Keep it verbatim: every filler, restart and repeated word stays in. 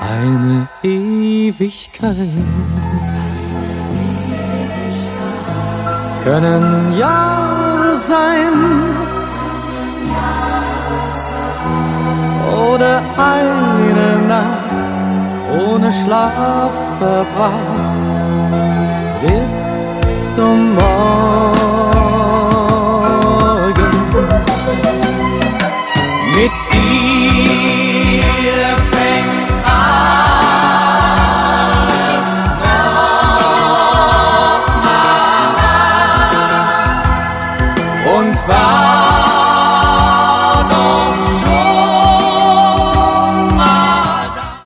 Eine Ewigkeit können Jahre sein oder eine Nacht ohne Schlaf verbracht bis zum Morgen.